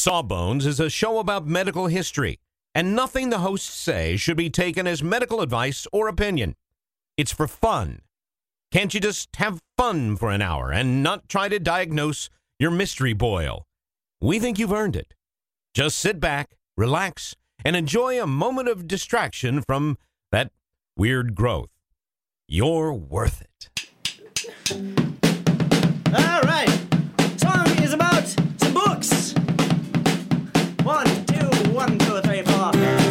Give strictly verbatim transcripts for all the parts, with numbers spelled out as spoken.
Sawbones is a show about medical history, and nothing the hosts say should be taken as medical advice or opinion. It's for fun. Can't you just have fun for an hour and not try to diagnose your mystery boil? We think you've earned it. Just sit back, relax, and enjoy a moment of distraction from that weird growth. You're worth it. All right. Song is about some books. One, two, one, two, three, four.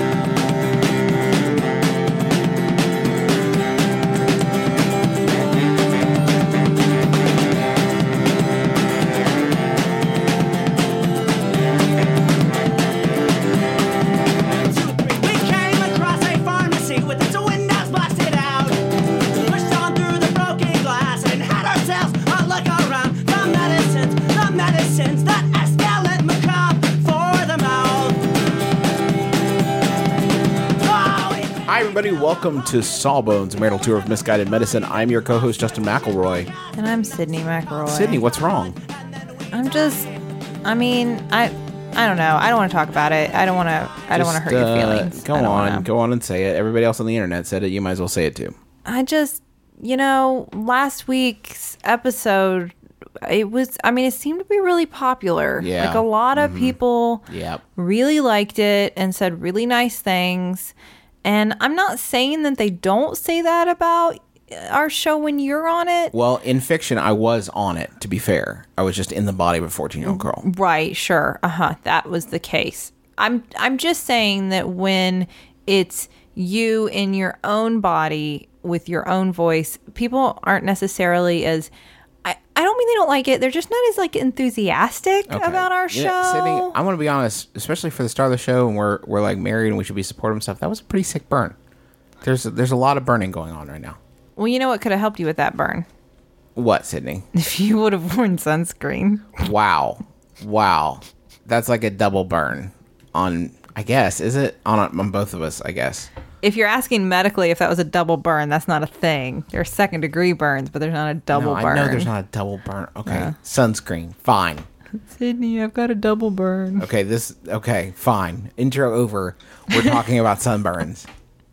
Hi, everybody. Welcome to Sawbones, a marital tour of misguided medicine. I'm your co-host, Justin McElroy. And I'm Sydney McElroy. Sydney, what's wrong? I'm just, I mean, I I don't know. I don't want to talk about it. I don't want to, I don't want to hurt uh, your feelings. Go I don't on. wanna. Go on and say it. Everybody else on the internet said it. You might as well say it, too. I just, you know, last week's episode, it was, I mean, it seemed to be really popular. Yeah. Like a lot of Mhm. people Yep. really liked it and said really nice things. And I'm not saying that they don't say that about our show when you're on it. Well, in fiction, I was on it, to be fair. I was just in the body of a fourteen-year-old girl. Right, sure. Uh-huh. That was the case. I'm I'm just saying that when it's you in your own body with your own voice, people aren't necessarily as I, I don't mean they don't like it. They're just not as like enthusiastic Okay. about our You show. know, Sydney, I'm going to be honest, especially for the start of the show, and we're we're like married and we should be supportive and stuff. That was a pretty sick burn. There's there's a lot of burning going on right now. Well, you know what could have helped you with that burn? What, Sydney? If you would have worn sunscreen. Wow. Wow. That's like a double burn on, I guess, is it? On, on both of us, I guess. If you're asking medically if that was a double burn, that's not a thing. There are second degree burns, but there's not a double no, burn. I know there's not a double burn. Okay. Yeah. Sunscreen. Fine. Sydney, I've got a double burn. Okay, this, okay, fine. Intro over. We're talking about sunburns.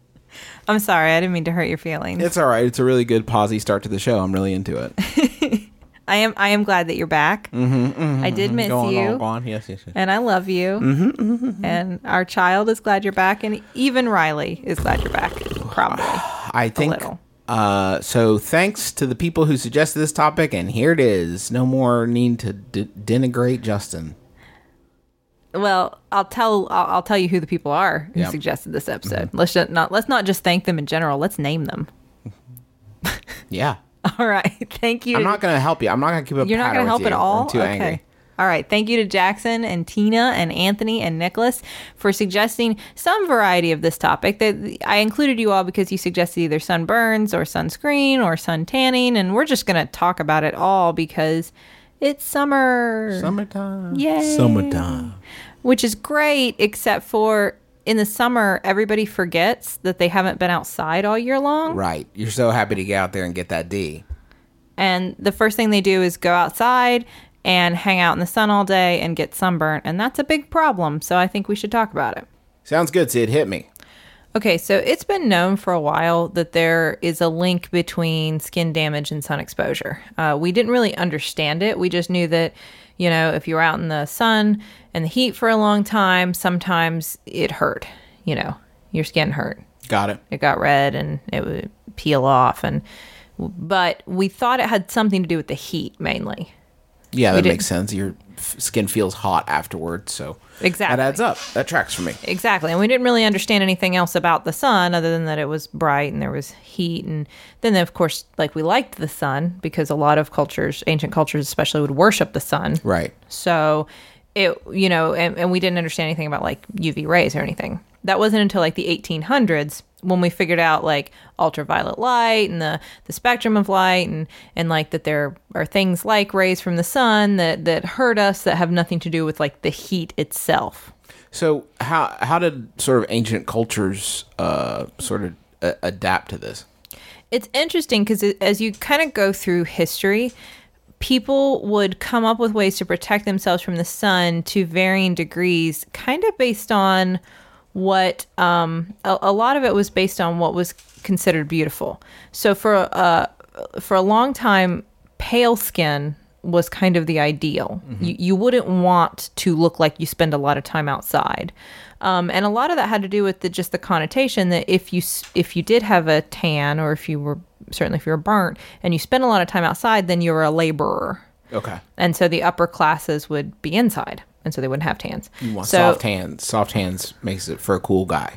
I'm sorry, I didn't mean to hurt your feelings. It's all right. It's a really good posy start to the show. I'm really into it. I am I am glad that you're back. Mm-hmm, mm-hmm, I did mm-hmm. miss go on, you. Go on, go on. Yes, yes, yes. And I love you. Mm-hmm, mm-hmm, mm-hmm. And our child is glad you're back. And even Riley is glad you're back. Probably. I think, little. uh, so thanks to the people who suggested this topic, and here it is. No more need to d- denigrate Justin. Well, I'll tell I'll, I'll tell you who the people are who Yep. suggested this episode. Let's just not let's not just thank them in general. Let's name them. Yeah. All right. Thank you. I'm not going to help you. I'm not going to keep up. You're not going to help at all? I'm too okay. angry. All right. Thank you to Jackson and Tina and Anthony and Nicholas for suggesting some variety of this topic. That I included you all because you suggested either sunburns or sunscreen or sun tanning, and we're just going to talk about it all because it's summer. Summertime. Yay. Summertime. Which is great, except for in the summer, everybody forgets that they haven't been outside all year long. Right. You're so happy to get out there and get that D. And the first thing they do is go outside and hang out in the sun all day and get sunburnt. And that's a big problem. So I think we should talk about it. Sounds good, Sid. Hit me. Okay, so it's been known for a while that there is a link between skin damage and sun exposure. Uh, we didn't really understand it. We just knew that, you know, if you were out in the sun and the heat for a long time, sometimes it hurt. You know, your skin hurt. Got it. It got red and it would peel off. And but we thought it had something to do with the heat mainly. Yeah, We that didn't- makes sense. Your f- skin feels hot afterwards, so Exactly. that adds up. That tracks for me. Exactly. And we didn't really understand anything else about the sun other than that it was bright and there was heat. And then, of course, like we liked the sun because a lot of cultures, ancient cultures especially, would worship the sun. Right. So it, you know, and, and we didn't understand anything about like U V rays or anything. That wasn't until like the eighteen hundreds when we figured out like ultraviolet light and the, the spectrum of light and, and like that there are things like rays from the sun that, that hurt us that have nothing to do with like the heat itself. So how how did sort of ancient cultures uh, sort of uh, adapt to this? It's interesting because as you kind of go through history, people would come up with ways to protect themselves from the sun to varying degrees, kind of based on what um, a, a lot of it was based on what was considered beautiful. So for uh, for a long time, pale skin was kind of the ideal. Mm-hmm. You, you wouldn't want to look like you spend a lot of time outside. Um, and a lot of that had to do with the, just the connotation that if you if you did have a tan, or if you were, certainly if you were burnt, and you spent a lot of time outside, then you were a laborer. Okay. And so the upper classes would be inside, and so they wouldn't have tans. You want so, soft hands. Soft hands makes it for a cool guy.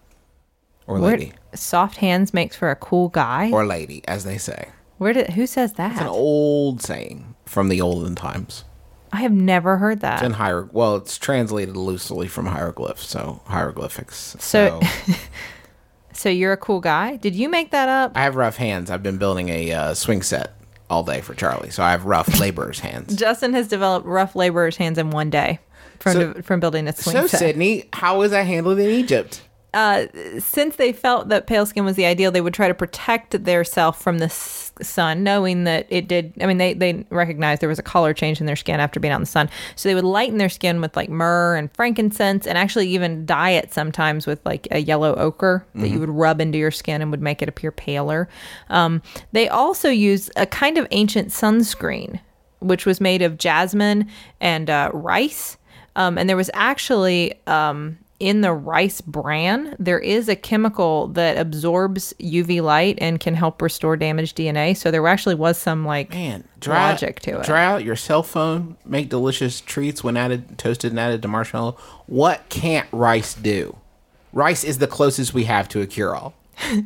Or lady. Where, soft hands makes for a cool guy? Or lady, as they say. Where did who says that? It's an old saying from the olden times. I have never heard that. It's in hier- well, it's translated loosely from hieroglyphs, so hieroglyphics. So, So, so you're a cool guy? Did you make that up? I have rough hands. I've been building a uh, swing set all day for Charlie, so I have rough laborer's hands. Justin has developed rough laborer's hands in one day from So- de- from building a swing So, set. Sydney, how was that handled in Egypt? Uh, since they felt that pale skin was the ideal, they would try to protect their self from the s- sun, knowing that it did. I mean, they, they recognized there was a color change in their skin after being out in the sun. So they would lighten their skin with like myrrh and frankincense, and actually even dye it sometimes with like a yellow ochre that you would rub into your skin and would make it appear paler. Um, they also used a kind of ancient sunscreen, which was made of jasmine and uh, rice. Um, and there was actually... Um, in the rice bran, there is a chemical that absorbs U V light and can help restore damaged D N A. So there actually was some like Man, dry, logic to it. Dry out your cell phone, make delicious treats when added, toasted and added to marshmallow. What can't rice do? Rice is the closest we have to a cure-all.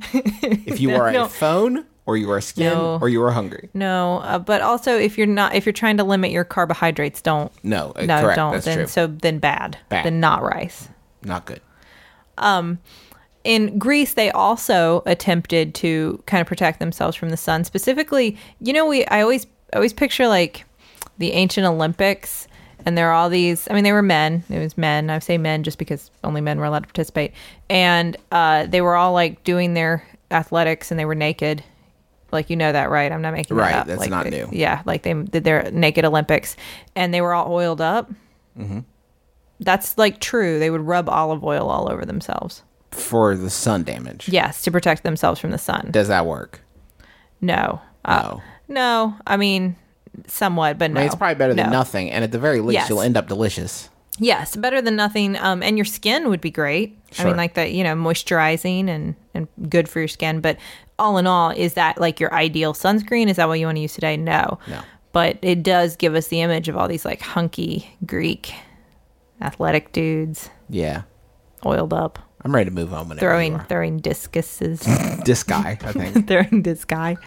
If you are No. a phone, or you are skin, No. or you are hungry. No, uh, but also if you're not, if you're trying to limit your carbohydrates, don't. No, uh, no, correct. don't. That's then true. so then bad. Bad. Then not rice. Not good. In Greece, they also attempted to kind of protect themselves from the sun. Specifically, you know, we I always I always picture like the ancient Olympics, and there are all these. I mean, they were men. It was men. I say men just because only men were allowed to participate, and uh, they were all like doing their athletics, and they were naked. Like, you know that, right? I'm not making that Right, up. that's Like, not they- new. Yeah, like they did their naked Olympics, and they were all oiled up. Mm-hmm. That's like true. They would rub olive oil all over themselves. For the sun damage. Yes, to protect themselves from the sun. Does that work? No. Uh, No. No. I mean, somewhat, but no. I mean, it's probably better than No. nothing, and at the very least, Yes. you'll end up delicious. Yes, better than nothing. Um, and your skin would be great. I Sure. mean, like that, you know, moisturizing and, and good for your skin. But all in all, is that like your ideal sunscreen? Is that what you want to use today? No. No. But it does give us the image of all these like hunky Greek athletic dudes Yeah. oiled up, I'm ready to move on whenever throwing you are. throwing discuses. This guy, I think. throwing this guy.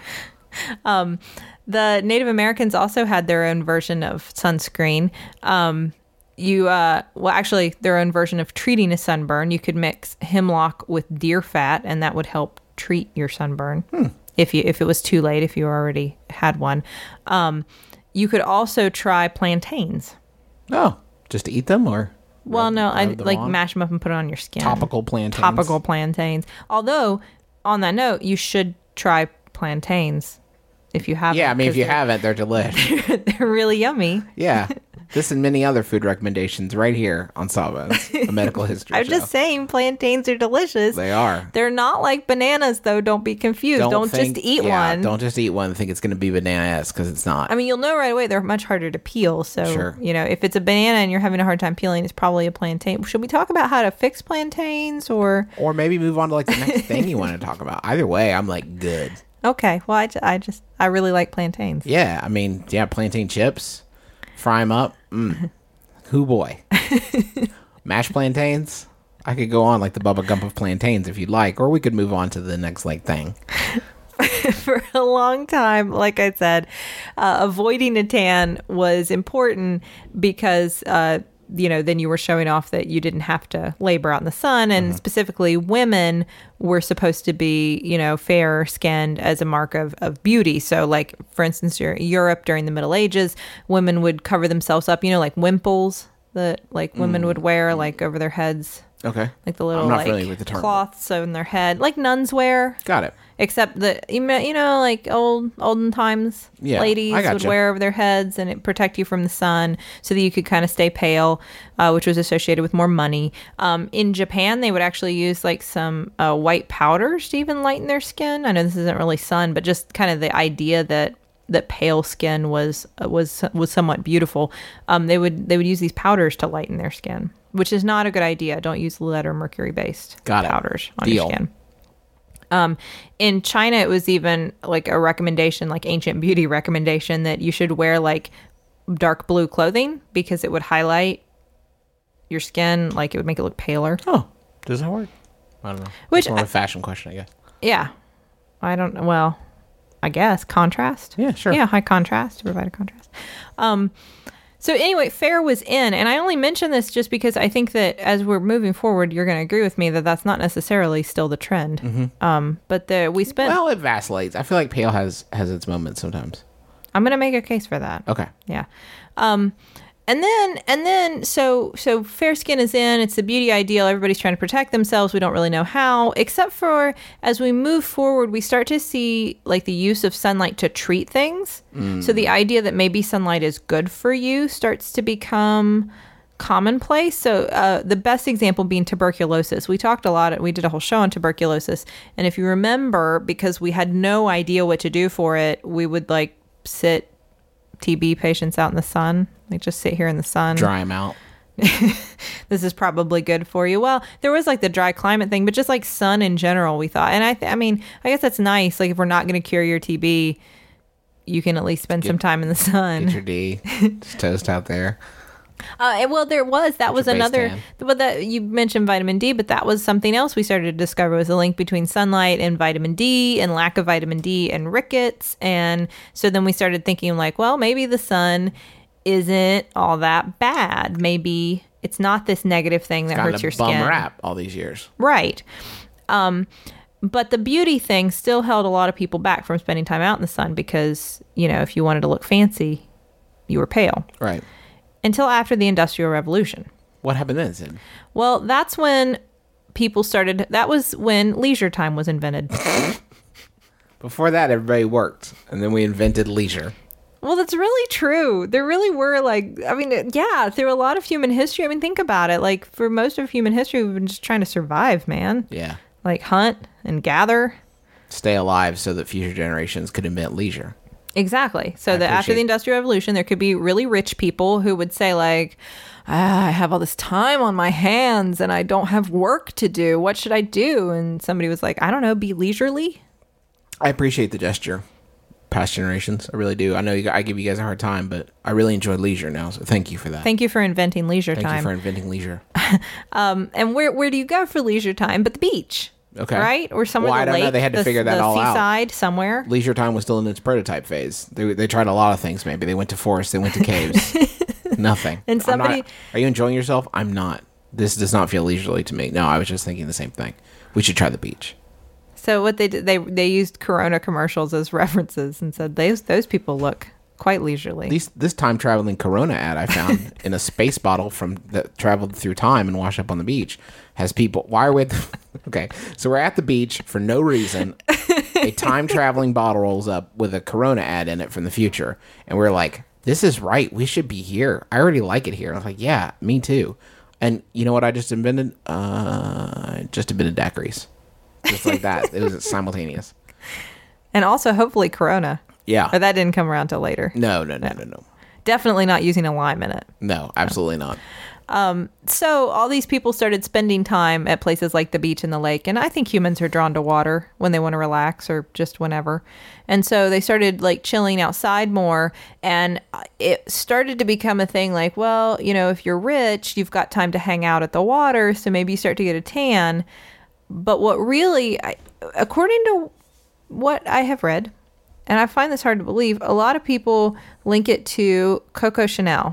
Um, the Native Americans also had their own version of sunscreen. Um, you, uh, well, actually, their own version of treating a sunburn. You could mix hemlock with deer fat, and that would help treat your sunburn. Hmm. If you if it was too late, if you already had one. Um, you could also try plantains. Oh, just to eat them, or Well, rub- no, I rub them like on? mash them up and put it on your skin. Topical plantains. Topical plantains. Although, on that note, you should try plantains if you haven't. Yeah, I mean, if 'cause you they're- haven't, they're delish. they're really yummy. Yeah. This and many other food recommendations right here on Sawbones, a medical history I'm show. just saying, plantains are delicious. They are. They're not like bananas, though. Don't be confused. Don't, think- just eat yeah, one. Don't just eat one and think it's going to be banana-esque, because it's not. I mean, you'll know right away they're much harder to peel. So, Sure. you know, if it's a banana and you're having a hard time peeling, it's probably a plantain. Should we talk about how to fix plantains or? Or maybe move on to like the next thing you want to talk about. Either way, I'm like, good. Okay. Well, I, ju- I just, I really like plantains. Yeah, I mean, yeah, plantain chips, fry them up. Mm. Hoo boy. Mashed plantains. I could go on like the Bubba Gump of plantains if you'd like, or we could move on to the next like thing. For a long time, like I said, uh, avoiding a tan was important because, uh, you know, then you were showing off that you didn't have to labor out in the sun. And specifically, women were supposed to be, you know, fair skinned as a mark of, of beauty. So, like, for instance, you're in Europe during the Middle Ages, women would cover themselves up, you know, like wimples. that like women would wear like over their heads, Okay. like the little I'm not like familiar with the term. cloths on their head, like nuns wear. Got it. Except that you know, you know, like old olden times, Yeah, ladies I would gotcha. wear over their heads, and it protect you from the sun, so that you could kind of stay pale, uh, which was associated with more money. Um, in Japan, they would actually use like some uh, white powders to even lighten their skin. I know this isn't really sun, but just kind of the idea that that pale skin was uh, was was somewhat beautiful. Um, they would they would use these powders to lighten their skin, which is not a good idea. Don't use lead or mercury based Got it. powders on Deal. your skin. Um, in China, it was even like a recommendation, like ancient beauty recommendation, that you should wear like dark blue clothing because it would highlight your skin, like it would make it look paler. Oh, does that work? I don't know. Which- It's more of a fashion question, I guess. Yeah. I don't know. Well, I guess contrast. Yeah, sure. Yeah, high contrast to provide a contrast. Um, so anyway, fair was in, and I only mention this just because I think that as we're moving forward, you're going to agree with me that that's not necessarily still the trend. Mm-hmm. Um, but the we spent. Well, it vacillates. I feel like pale has has its moments sometimes. I'm going to make a case for that. Okay. Yeah. Um, and then, and then, so, so fair skin is in, it's the beauty ideal. Everybody's trying to protect themselves. We don't really know how, except for as we move forward, we start to see like the use of sunlight to treat things. So the idea that maybe sunlight is good for you starts to become commonplace. So uh, the best example being tuberculosis. We talked a lot, we did a whole show on tuberculosis. And if you remember, because we had no idea what to do for it, we would like sit T B patients out in the sun. They just sit here in the sun. Dry them out. This is probably good for you. Well, there was like the dry climate thing, but just like sun in general, we thought. And I, th- I mean, I guess that's nice. Like if we're not going to cure your T B, you can at least spend some time in the sun. Get your D. Just toast out there. Uh, and, well, there was that was your base another. tan. Well, that you mentioned vitamin D, but that was something else we started to discover was a link between sunlight and vitamin D, and lack of vitamin D and rickets. And so then we started thinking like, well, maybe the sun isn't all that bad. Maybe it's not this negative thing that Got hurts a your bum skin. rap all these years. Right. Um, but the beauty thing still held a lot of people back from spending time out in the sun because, you know, if you wanted to look fancy, you were pale. Right. Until after the Industrial Revolution. What happened then, Sid? Well, that's when people started, that was when leisure time was invented. Before that, everybody worked, and then we invented leisure. Well, that's really true. There really were like, I mean, yeah, through a lot of human history. I mean, think about it. Like for most of human history, we've been just trying to survive, man. Yeah. Like hunt and gather. Stay alive so that future generations could invent leisure. Exactly. So I that after appreciate- the Industrial Revolution, there could be really rich people who would say like, ah, I have all this time on my hands and I don't have work to do. What should I do? And somebody was like, I don't know, be leisurely. I appreciate the gesture. Past generations, I really do. I know you, I give you guys a hard time, but I really enjoy leisure now, so thank you for that. Thank you for inventing leisure Thank time. you for inventing leisure. And where where do you go for leisure time? But the beach. Okay. Right? Or somewhere Well, the I don't know. lake, They had to the, figure that the all out. seaside somewhere. Leisure time was still in its prototype phase. They they tried a lot of things. Maybe they went to forests, they went to caves. Nothing. And I'm not- somebody- are you enjoying yourself? I'm not. This does not feel leisurely to me. No, I was just thinking the same thing. We should try the beach. So what they did, they they used Corona commercials as references and said those those people look quite leisurely. These this time traveling Corona ad I found in a space bottle from that traveled through time and washed up on the beach has people. Why are we? At the, okay, so we're at the beach for no reason. A time traveling bottle rolls up with a Corona ad in it from the future, and we're like, "This is right. We should be here. I already like it here." I was like, "Yeah, me too." And you know what I just invented? Uh, just invented daiquiris, just like that. It was simultaneous. And also hopefully Corona. Yeah. Or that didn't come around till later. No, no, no, no, no. Definitely not using a lime in it. No, absolutely not. So all these people started spending time at places like the beach and the lake. And I think humans are drawn to water when they want to relax or just whenever. And so they started like chilling outside more. And it started to become a thing like, well, you know, if you're rich, you've got time to hang out at the water. So maybe you start to get a tan. But what really, I- according to what I have read, and I find this hard to believe, a lot of people link it to Coco Chanel.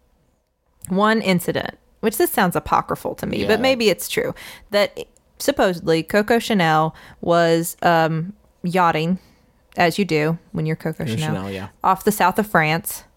One incident, which this sounds apocryphal to me, Yeah. but maybe it's true, that supposedly Coco Chanel was um, yachting, as you do when you're Coco Chanel, Chanel, yeah. off the south of France.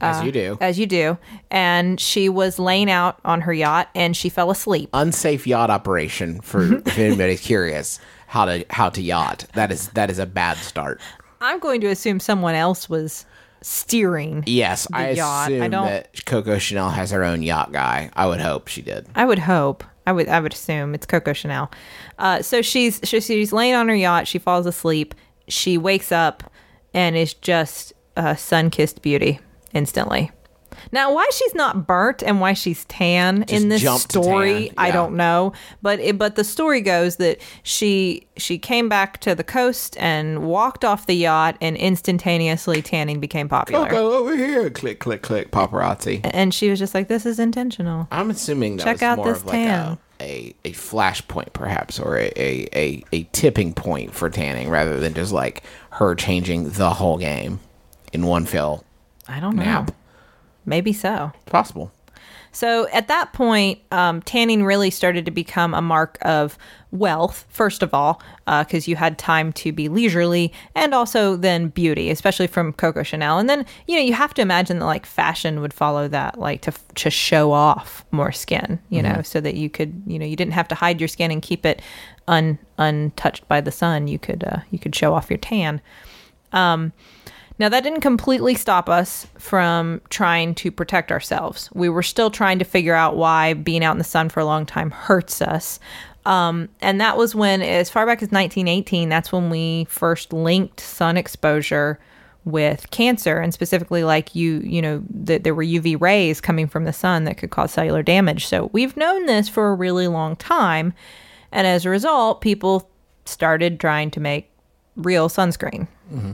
As you do. As you do. And she was laying out on her yacht and she fell asleep. Unsafe yacht operation for if anybody's curious how to how to yacht. That is that is a bad start. I'm going to assume someone else was steering. Yes, the I yacht. assume I don't, that Coco Chanel has her own yacht guy. I would hope she did. I would hope. I would I would assume it's Coco Chanel. Uh, so she's she, she's laying on her yacht. She falls asleep. She wakes up and is just a sun-kissed beauty instantly. Now, why she's not burnt and why she's tan Just in this jumped to story, tan, I yeah. don't know. But it, but the story goes that she she came back to the coast and walked off the yacht, and instantaneously tanning became popular. Coco over here. Click, click, click. Paparazzi. And she was just like, "This is intentional." I'm assuming that Check was out more this of like tan. a, a a flashpoint, perhaps, or a, a, a, a tipping point for tanning, rather than just like her changing the whole game in one fell I don't know. nap. Maybe so. Possible. So at that point, um, tanning really started to become a mark of wealth, first of all, because uh, you had time to be leisurely, and also then beauty, especially from Coco Chanel. And then, you know, you have to imagine that like fashion would follow that, like to to show off more skin, you mm-hmm. know, so that you could, you know, you didn't have to hide your skin and keep it un untouched by the sun. You could uh, you could show off your tan. Um, Now, that didn't completely stop us from trying to protect ourselves. We were still trying to figure out why being out in the sun for a long time hurts us. Um, and that was when, as far back as nineteen eighteen, that's when we first linked sun exposure with cancer, and specifically like you, you know, that there were U V rays coming from the sun that could cause cellular damage. So we've known this for a really long time. And as a result, people started trying to make real sunscreen. Mm-hmm.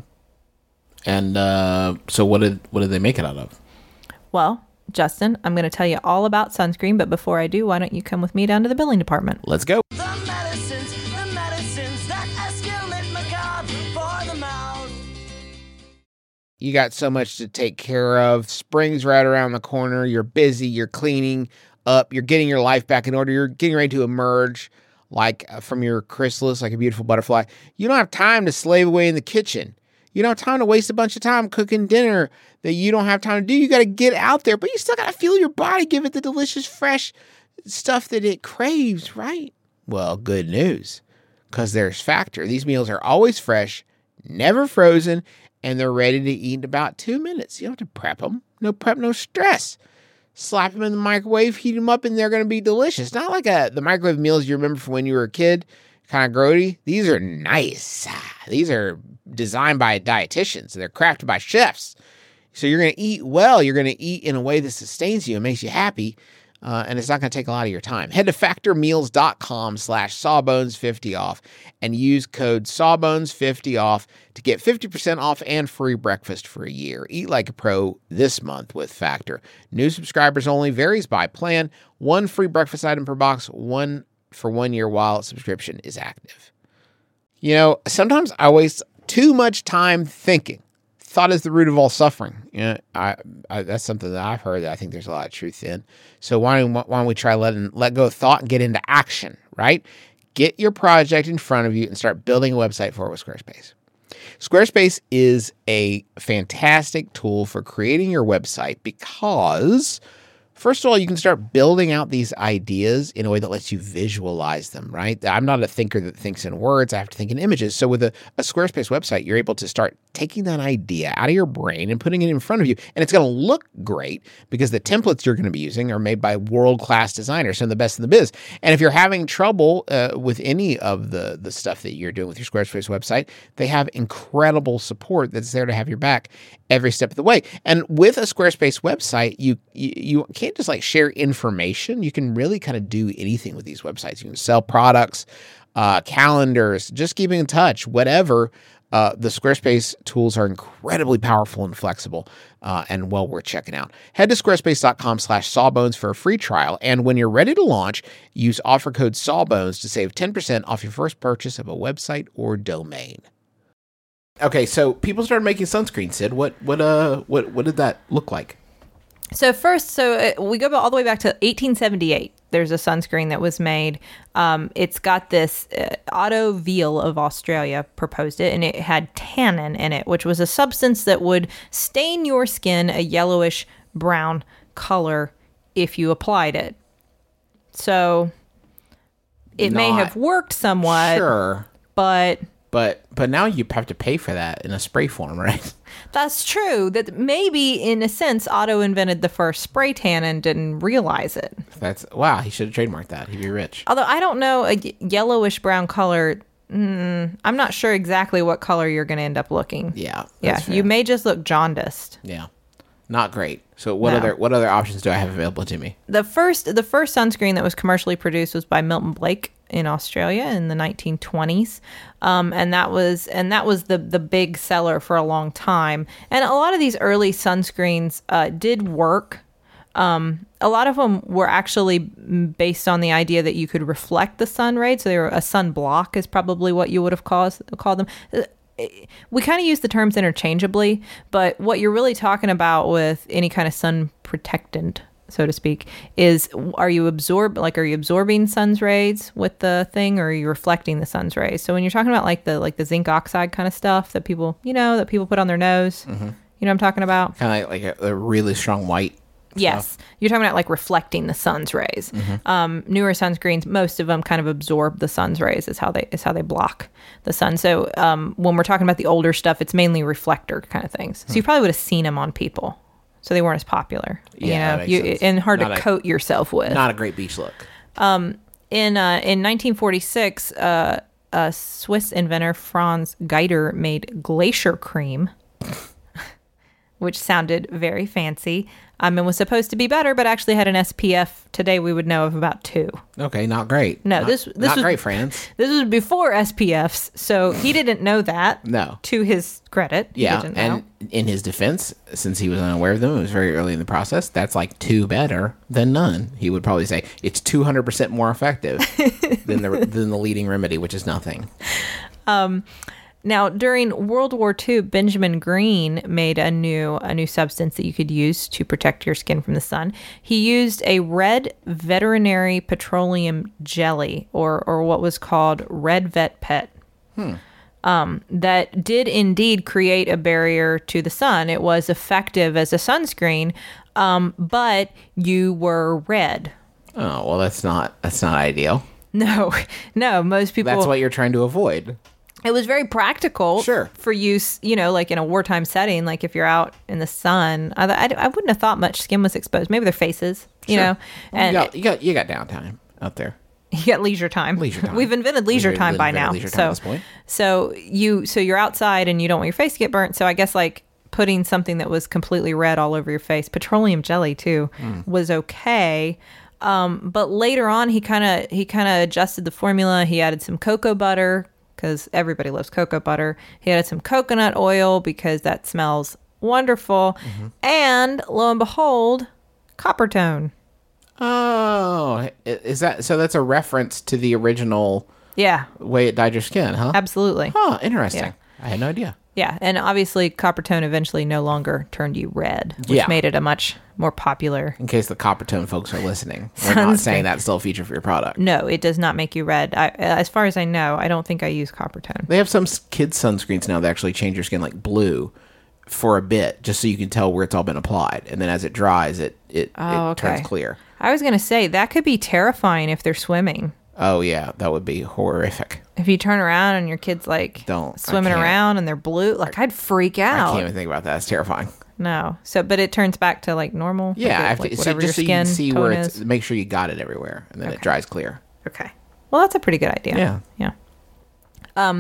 And uh, so what did what did they make it out of? Well, Justin, I'm going to tell you all about sunscreen, but before I do, why don't you come with me down to the billing department? Let's go. The medicines, the medicines that escalate macabre for the mouth. You got so much to take care of. Spring's right around the corner. You're busy. You're cleaning up. You're getting your life back in order. You're getting ready to emerge like uh, from your chrysalis, like a beautiful butterfly. You don't have time to slave away in the kitchen. You don't have time to waste a bunch of time cooking dinner that you don't have time to do. You got to get out there, but you still got to feel your body, give it the delicious, fresh stuff that it craves, right? Well, good news, because there's Factor. These meals are always fresh, never frozen, and they're ready to eat in about two minutes. You don't have to prep them. No prep, no stress. Slap them in the microwave, heat them up, and they're going to be delicious. Not like a, the microwave meals you remember from when you were a kid, kind of grody. These are nice. These are designed by dietitians. They're crafted by chefs. So you're going to eat well. You're going to eat in a way that sustains you and makes you happy. Uh, and it's not going to take a lot of your time. Head to factormeals.com slash sawbones50 off and use code sawbones fifty off to get fifty percent off and free breakfast for a year. Eat like a pro this month with Factor. New subscribers only, varies by plan. One free breakfast item per box, one for one year while subscription is active. You know, sometimes I waste too much time thinking. Thought is the root of all suffering. You know, I, I, that's something that I've heard that I think there's a lot of truth in. So why don't, why don't we try letting let go of thought and get into action, right? Get your project in front of you and start building a website for it with Squarespace. Squarespace is a fantastic tool for creating your website because, first of all, you can start building out these ideas in a way that lets you visualize them, right? I'm not a thinker that thinks in words. I have to think in images. So with a, a Squarespace website, you're able to start taking that idea out of your brain and putting it in front of you. And it's going to look great because the templates you're going to be using are made by world-class designers, some of the best in the biz. And if you're having trouble uh, with any of the, the stuff that you're doing with your Squarespace website, they have incredible support that's there to have your back every step of the way. And with a Squarespace website, you, you, you can't just like share information. You can really kind of do anything with these websites. You can sell products, uh, calendars, just keeping in touch, whatever. Uh, the Squarespace tools are incredibly powerful and flexible uh, and well worth checking out. Head to squarespace.com slash sawbones for a free trial. And when you're ready to launch, use offer code sawbones to save ten percent off your first purchase of a website or domain. Okay, so people started making sunscreen, Sid. What what uh what what did that look like? So first, so uh, we go all the way back to eighteen seventy-eight. There's a sunscreen that was made. Um, it's got this uh, Otto Veal of Australia proposed it, and it had tannin in it, which was a substance that would stain your skin a yellowish brown color if you applied it. So it may Not have worked somewhat, Sure. but But but now you have to pay for that in a spray form, right? that's true. That maybe in a sense, Otto invented the first spray tan and didn't realize it. That's wow. He should have trademarked that. He'd be rich. Although I don't know, a y- yellowish brown color, mm, I'm not sure exactly what color you're going to end up looking. Yeah. Yeah, that's fair. you may just look jaundiced. Yeah. Not great. So what No. other what other options do I have available to me? The first the first sunscreen that was commercially produced was by Milton Blake in Australia in the nineteen twenties. Um, and that was and that was the the big seller for a long time. And a lot of these early sunscreens uh, did work. Um, a lot of them were actually based on the idea that you could reflect the sun rays. So they were a sun block is probably what you would have called, called them. We kind of use the terms interchangeably, but what you're really talking about with any kind of sun protectant, so to speak, is are you absorb like are you absorbing sun's rays with the thing, or are you reflecting the sun's rays? So when you're talking about like the like the zinc oxide kind of stuff that people you know that people put on their nose, mm-hmm. you know what I'm talking about? Kind of like, like a, a really strong white. Yes, stuff. you're talking about like reflecting the sun's rays. Mm-hmm. Um, newer sunscreens, most of them kind of absorb the sun's rays. Is how they is how they block the sun. So um, when we're talking about the older stuff, it's mainly reflector kind of things. So you probably would have seen them on people. So they weren't as popular. Yeah, you that know, makes you, sense. and hard Not to a- coat yourself with. Not a great beach look. In uh, in nineteen forty-six, uh, a Swiss inventor Franz Geider made glacier cream, which sounded very fancy, um, and was supposed to be better, but actually had an S P F today we would know of about two. Okay, not great. No, Not- this this not was great, Franz. This was before S P Fs, so he didn't know that. No. To his credit, he Yeah, didn't know. and in his defense, since he was unaware of them, it was very early in the process. That's like two better than none. He would probably say it's two hundred percent more effective than the than the leading remedy, which is nothing. Now, during World War Two, Benjamin Green made a new a new substance that you could use to protect your skin from the sun. He used a red veterinary petroleum jelly, or or what was called Red Vet Pet. Um, that did indeed create a barrier to the sun. It was effective as a sunscreen, um, but you were red. Oh well, that's not that's not ideal. No, no, most people. That's what you're trying to avoid. It was very practical Sure. for use, you know, like in a wartime setting, like if you're out in the sun. I, I, I wouldn't have thought much skin was exposed. Maybe their faces, you Sure. know, and you got you got you got downtime out there. you got leisure time. Leisure time. We've invented leisure We've time by invented now. leisure time so, at this point. so you, so you're outside and you don't want your face to get burnt. So I guess like putting something that was completely red all over your face, petroleum jelly too, Mm. was okay. Um, but later on, he kind of he kind of adjusted the formula. He added some cocoa butter, because everybody loves cocoa butter. He added some coconut oil because that smells wonderful. Mm-hmm. And lo and behold, copper tone. Oh, i- is that so? That's a reference to the original Yeah, way it dyed your skin, huh? absolutely. Huh, interesting. Yeah. I had no idea. Yeah, and obviously copper tone eventually no longer turned you red, which Yeah. made it a much more popular. In case the copper tone folks are listening, we're not Sunscreen. saying that's still a feature for your product. No, it does not make you red. I, as far as I know, I don't think I use copper tone. They have some s- kids sunscreens now that actually change your skin like blue for a bit, just so you can tell where it's all been applied, and then as it dries, it it, Oh, it turns okay. clear. I was going to say that could be terrifying if they're swimming. Oh yeah, that would be horrific. If you turn around and your kid's like Don't. I swimming can't. around and they're blue, like I'd freak I out. can't even think about that. It's terrifying. No. So, but it turns back to like normal. Yeah, like, I it- have like to, so whatever just so your you can skin see tone where it's. is. Make sure you got it everywhere, and then it Okay. dries clear. Okay. Well, that's a pretty good idea. Yeah. Yeah. Um.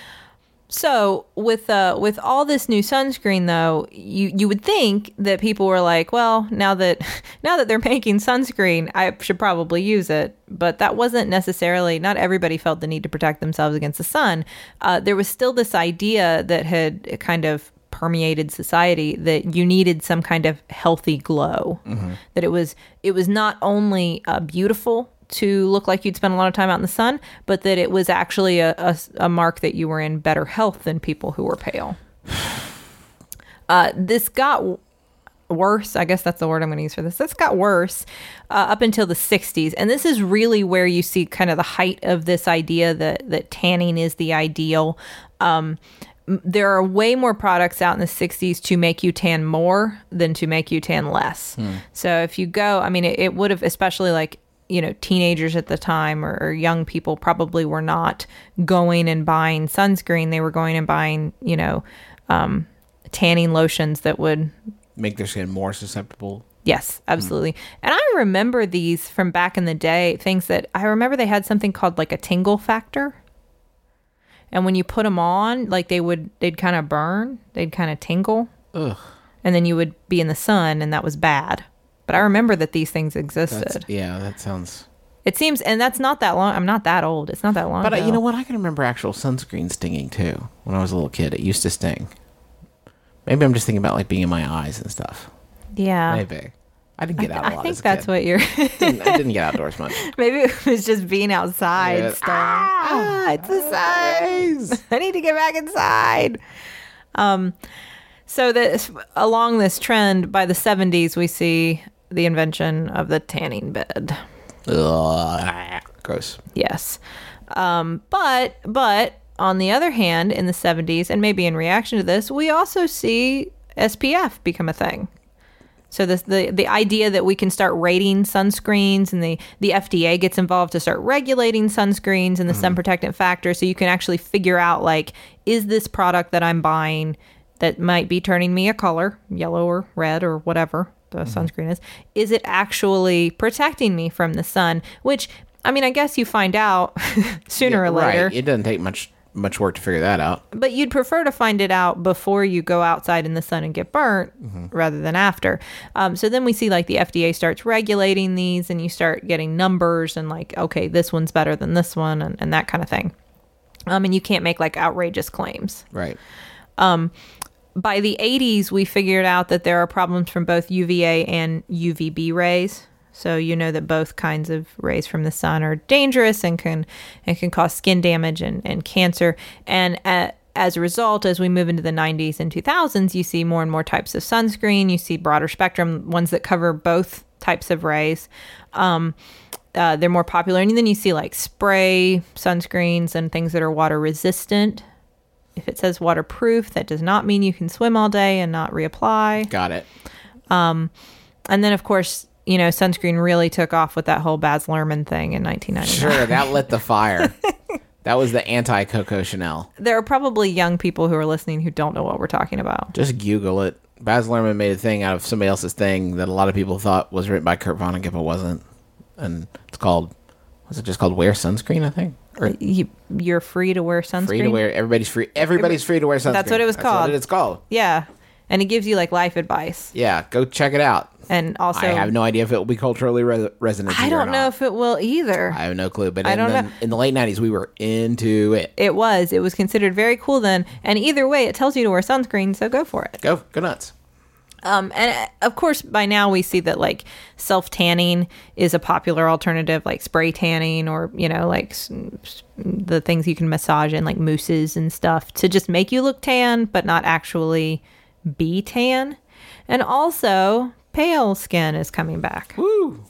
So with uh with all this new sunscreen though, you you would think that people were like, well, now that now that they're making sunscreen, I should probably use it. But that wasn't necessarily. Not everybody felt the need to protect themselves against the sun. Uh, there was still this idea that had kind of permeated society that you needed some kind of healthy glow. That it was it was not only uh, beautiful to look like you'd spent a lot of time out in the sun, but that it was actually a, a, a mark that you were in better health than people who were pale. Uh, this got worse. I guess that's the word I'm going to use for this. This got worse uh, up until the sixties. And this is really where you see kind of the height of this idea that, that tanning is the ideal. Um, there are way more products out in the sixties to make you tan more than to make you tan less. Hmm. So if you go, I mean, it, it would have, especially like, you know, teenagers at the time or, or young people probably were not going and buying sunscreen. They were going and buying, you know, um, tanning lotions that would make their skin more susceptible. Yes, absolutely. Mm. And I remember these from back in the day, things that I remember they had something called like a tingle factor. And when you put them on, like they would, they'd kind of burn, they'd kind of tingle. Ugh. And then you would be in the sun and that was bad. But I remember that these things existed. That's, yeah, that sounds... It seems, and that's not that long. I'm not that old. It's not that long But ago. Uh, you know what? I can remember actual sunscreen stinging too. When I was a little kid, it used to sting. Maybe I'm just thinking about like being in my eyes and stuff. Yeah. Maybe. I didn't get out I, a lot I think as a that's kid. what you're... I, didn't, I didn't get outdoors much. Maybe it was just being outside. Yeah. Stuff. Ah, Ah, it's the sun. I need to get back inside. Um, so this, along this trend, by the seventies, we see the invention of the tanning bed. Ugh, gross. Yes. Um, but, but on the other hand, in the seventies, and maybe in reaction to this, we also see S P F become a thing. So this, the the idea that we can start rating sunscreens, and the, the F D A gets involved to start regulating sunscreens and the mm. sun protectant factor, so you can actually figure out, like, is this product that I'm buying that might be turning me a color, yellow or red or whatever the mm. sunscreen is, is it actually protecting me from the sun? Which, I mean, I guess you find out sooner yeah, or later. Right. It doesn't take much much work to figure that out. But you'd prefer to find it out before you go outside in the sun and get burnt mm-hmm. rather than after. Um, so then we see like the F D A starts regulating these, and you start getting numbers and like, okay, this one's better than this one, and, and that kind of thing. Um, and you can't make like outrageous claims. Right. Um, by the eighties, we figured out that there are problems from both U V A and U V B rays. So you know that both kinds of rays from the sun are dangerous and can and can cause skin damage and, and cancer. And at, as a result, as we move into the nineties and two thousands, you see more and more types of sunscreen. You see broader spectrum, ones that cover both types of rays. Um, uh, they're more popular. And then you see like spray sunscreens and things that are water resistant. If it says waterproof, that does not mean you can swim all day and not reapply. Got it. Um, and then, of course, you know, sunscreen really took off with that whole Baz Luhrmann thing in nineteen ninety-nine. Sure, that lit the fire. That was the anti-Coco Chanel. There are probably young people who are listening who don't know what we're talking about. Just Google it. Baz Luhrmann made a thing out of somebody else's thing that a lot of people thought was written by Kurt Vonnegut, but wasn't. And it's called, was it just called Wear Sunscreen, I think? Or you, you're free to wear sunscreen? Free to wear. Everybody's free. Everybody's free to wear sunscreen. That's what it was That's called. what it's called. Yeah. And it gives you like life advice. Yeah, go check it out. And also, I have no idea if it will be culturally re- resonant. I don't know if it will either. I have no clue. But I in, don't the, know. in the late nineties, we were into it. It was. It was considered very cool then. And either way, it tells you to wear sunscreen, so go for it. Go, go nuts. Um, and uh, of course, by now we see that like self tanning is a popular alternative, like spray tanning, or you know, like s- s- the things you can massage in, like mousses and stuff, to just make you look tan, but not actually be tan. And also, pale skin is coming back. Woo!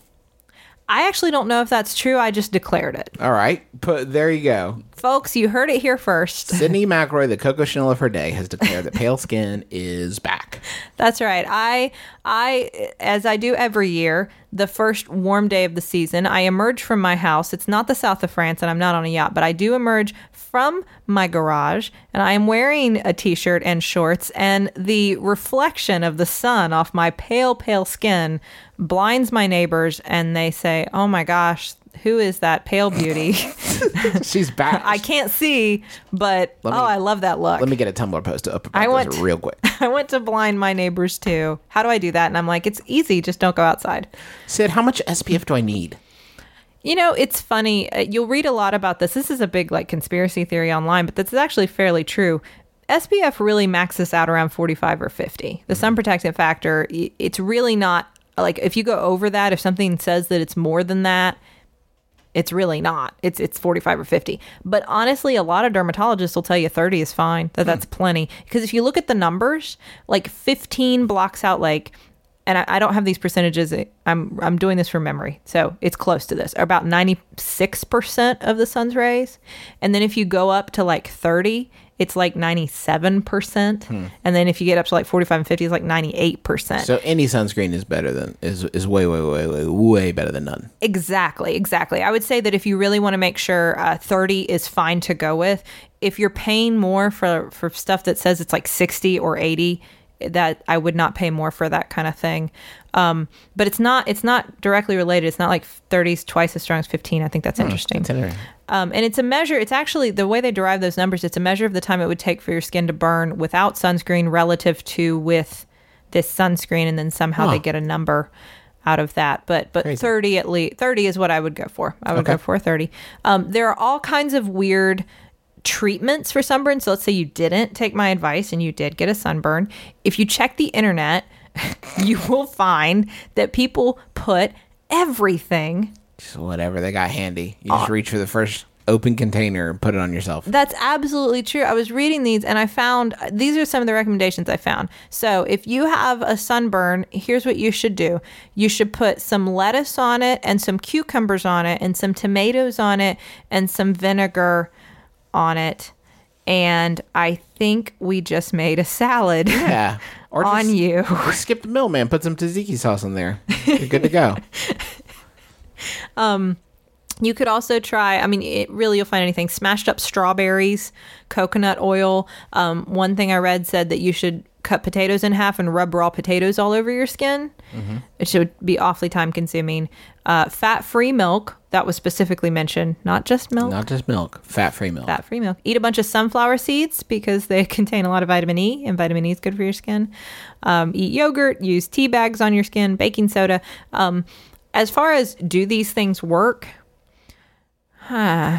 I actually don't know if that's true. I just declared it. All right, put there you go, folks. You heard it here first. Sydney McRoy, the Coco Chanel of her day, has declared that pale skin is back. That's right. I, I, as I do every year, the first warm day of the season, I emerge from my house. It's not the south of France, and I'm not on a yacht, but I do emerge from my garage, and I am wearing a t-shirt and shorts, and the reflection of the sun off my pale, pale skin blinds my neighbors, and they say, "Oh my gosh, who is that pale beauty?" She's back. I can't see, but me, oh, I love that look. Let me get a Tumblr post up about I this want, real quick. I want to blind my neighbors too. How do I do that? And I'm like, it's easy. Just don't go outside. Sid, how much S P F do I need? You know, it's funny. Uh, you'll read a lot about this. This is a big like conspiracy theory online, but this is actually fairly true. S P F really maxes out around forty-five or fifty. The sun protectant factor, it's really not like if you go over that, if something says that it's more than that, it's really not. It's it's forty-five or fifty. But honestly, a lot of dermatologists will tell you thirty is fine, that that's plenty. Because if you look at the numbers, like fifteen blocks out like and I, I don't have these percentages. I'm I'm doing this from memory, so it's close to this. About ninety-six percent of the sun's rays, and then if you go up to like thirty, it's like ninety-seven percent, hmm. and then if you get up to like forty-five and fifty, it's like ninety-eight percent. So any sunscreen is better than is is way way way way way better than none. Exactly, exactly. I would say that if you really want to make sure uh, thirty is fine to go with, if you're paying more for for stuff that says it's like sixty or eighty, that I would not pay more for that kind of thing. Um, but it's not it's not directly related. It's not like thirty is twice as strong as fifteen. I think that's hmm, interesting. That's interesting. Um, and it's a measure. It's actually the way they derive those numbers. It's a measure of the time it would take for your skin to burn without sunscreen relative to with this sunscreen, and then somehow huh. they get a number out of that. But but Crazy. thirty at least thirty is what I would go for. I would okay. go for thirty. Um, there are all kinds of weird treatments for sunburn. So let's say you didn't take my advice and you did get a sunburn. If you check the internet, you will find that people put everything, just whatever they got handy. You just uh, reach for the first open container and put it on yourself. That's absolutely true. I was reading these and I found these are some of the recommendations I found. So if you have a sunburn, here's what you should do. You should put some lettuce on it and some cucumbers on it and some tomatoes on it and some vinegar on it, and I think we just made a salad. Yeah, or on just, you. Just skip the middleman, put some tzatziki sauce in there. You're good to go. um, you could also try. I mean, it really you'll find anything. Smashed up strawberries, coconut oil. Um, one thing I read said that you should cut potatoes in half and rub raw potatoes all over your skin. Mm-hmm. It should be awfully time consuming. Uh, fat-free milk, that was specifically mentioned. Not just milk. Not just milk. Fat-free milk. Fat-free milk. Eat a bunch of sunflower seeds because they contain a lot of vitamin E, and vitamin E is good for your skin. Um, eat yogurt. Use tea bags on your skin. Baking soda. Um, as far as do these things work? Huh,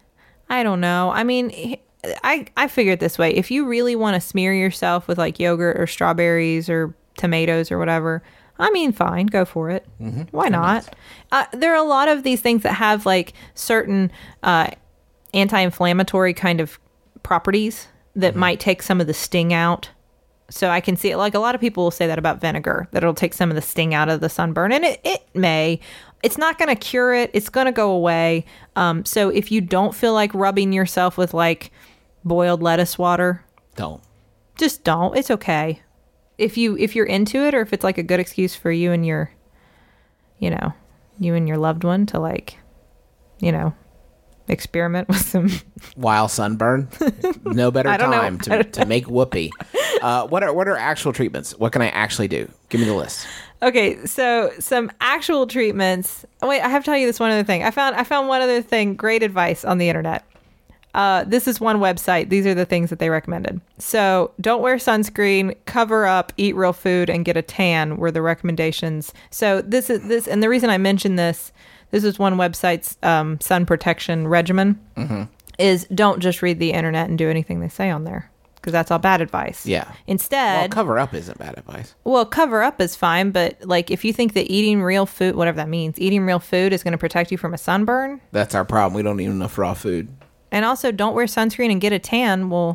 I don't know. I mean, I, I figure it this way. If you really want to smear yourself with like yogurt or strawberries or tomatoes or whatever, I mean, fine, go for it. Mm-hmm. Why not? Uh, there are a lot of these things that have like certain uh, anti-inflammatory kind of properties that mm-hmm. might take some of the sting out. So I can see it. Like a lot of people will say that about vinegar, that it'll take some of the sting out of the sunburn. And it, it may. It's not going to cure it. It's going to go away. Um, so if you don't feel like rubbing yourself with like boiled lettuce water, don't. Just don't. It's okay. If you if you're into it, or if it's like a good excuse for you and your, you know, you and your loved one to like, you know, experiment with some while sunburn. No better time to, to make whoopee. Uh, what are what are actual treatments? What can I actually do? Give me the list. Okay, so some actual treatments. Oh, wait, I have to tell you this one other thing. I found I found one other thing. Great advice on the internet. Uh, this is one website. These are the things that they recommended. So don't wear sunscreen, cover up, eat real food, and get a tan were the recommendations. So this is this, and the reason I mentioned this, this is one website's um, sun protection regimen, mm-hmm. is don't just read the internet and do anything they say on there, because that's all bad advice. Yeah. Instead, well, cover up isn't bad advice. Well, cover up is fine, but like if you think that eating real food, whatever that means, eating real food is going to protect you from a sunburn, that's our problem. We don't eat enough raw food. And also, don't wear sunscreen and get a tan. Well,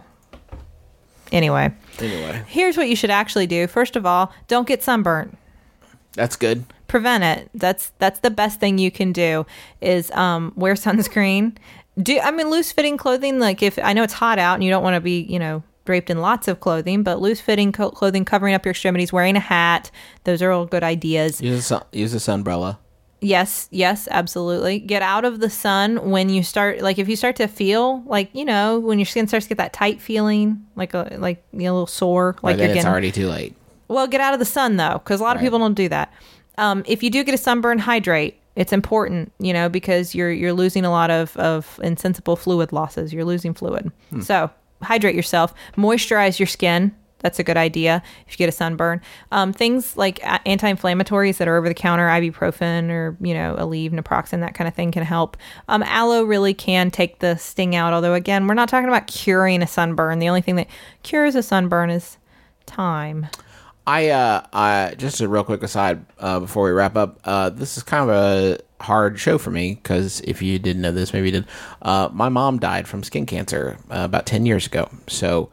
anyway. Anyway. Here's what you should actually do. First of all, don't get sunburnt. That's good. Prevent it. That's that's the best thing you can do is um, wear sunscreen. Do I mean loose fitting clothing? Like if I know it's hot out and you don't want to be, you know, draped in lots of clothing, but loose fitting co- clothing covering up your extremities, wearing a hat. Those are all good ideas. Use a sun, use a sunbrella. Yes, yes, absolutely. Get out of the sun when you start, like if you start to feel like, you know, when your skin starts to get that tight feeling, like a like you know, a little sore. Like right, then you're it's getting, already too late. Well, get out of the sun though, because a lot of right. people don't do that. Um, if you do get a sunburn, hydrate. It's important, you know, because you're you're losing a lot of, of insensible fluid losses. You're losing fluid. Hmm. So hydrate yourself. Moisturize your skin. That's a good idea if you get a sunburn. Um, things like anti-inflammatories that are over the counter, ibuprofen or, you know, Aleve, naproxen, that kind of thing can help. Um, aloe really can take the sting out. Although, again, we're not talking about curing a sunburn. The only thing that cures a sunburn is time. I, uh, I just a real quick aside uh, before we wrap up. Uh, this is kind of a hard show for me because if you didn't know this, maybe you did. Uh, my mom died from skin cancer uh, about ten years ago. So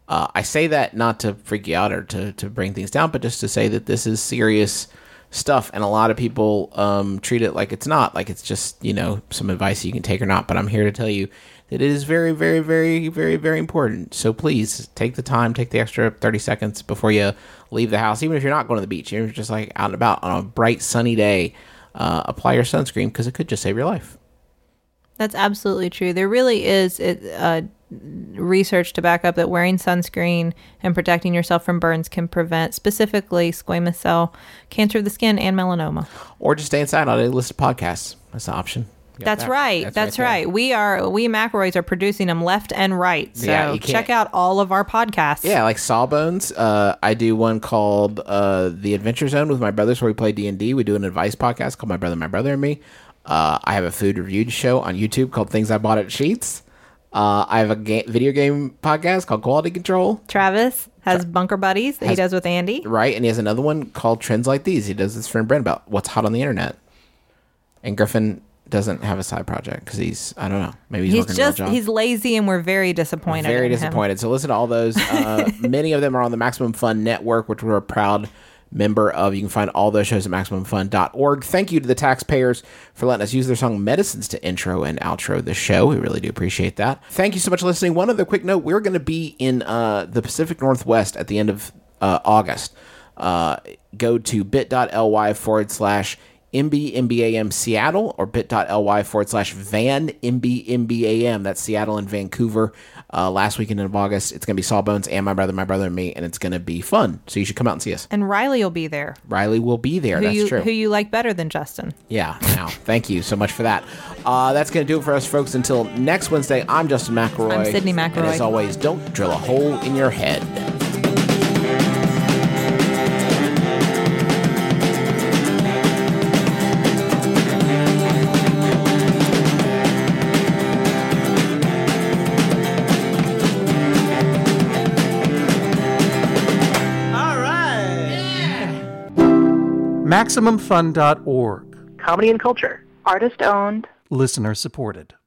Uh, I say that not to freak you out or to, to bring things down, but just to say that this is serious stuff. And a lot of people um, treat it like it's not, like it's just, you know, some advice you can take or not. But I'm here to tell you that it is very, very, very, very, very important. So please take the time, take the extra thirty seconds before you leave the house. Even if you're not going to the beach, you're just like out and about on a bright, sunny day, uh, apply your sunscreen because it could just save your life. That's absolutely true. There really is uh, research to back up that wearing sunscreen and protecting yourself from burns can prevent specifically squamous cell cancer of the skin and melanoma. Or just stay inside all day, listen to podcasts. That's an option. That's that. right. That's, That's right. right. We are we McElroys are producing them left and right. So Yeah, you can't- check out all of our podcasts. Yeah, like Sawbones. Uh, I do one called uh, The Adventure Zone with my brothers where we play D and D. We do an advice podcast called My Brother, My Brother and Me. Uh, I have a food review show on YouTube called Things I Bought at Sheets. Uh, I have a ga- video game podcast called Quality Control. Travis has Bunker Buddies that he Has- does with Andy. Right, and he has another one called Trends Like These. He does this for Brent about what's hot on the internet. And Griffin doesn't have a side project because he's, I don't know, maybe he's, He's working just a real job. he's lazy and we're very disappointed. Very in him. disappointed. So listen to all those. Uh, many of them are on the Maximum Fun Network, which we're a proud member of. You can find all those shows at maximum fun dot org. Thank you to the taxpayers for letting us use their song Medicines to intro and outro the show. We really do appreciate that. Thank you so much for listening. One other quick note. We're going to be in uh, the Pacific Northwest at the end of uh, August. Uh, go to bit.ly forward slash MBMBAM Seattle or bit.ly forward slash Van MBMBAM. That's Seattle and Vancouver. Uh, last weekend of August, it's going to be Sawbones and My Brother, My Brother and Me, and it's going to be fun. So you should come out and see us. And Riley will be there. Riley will be there. Who That's you true. who you like better than Justin? Yeah. Now, thank you so much for that. Uh, that's going to do it for us, folks. Until next Wednesday, I'm Justin McElroy. I'm Sydney McElroy. And as always, don't drill a hole in your head. All right. Maximum Fun dot org. Comedy and culture. Artist owned. Listener supported.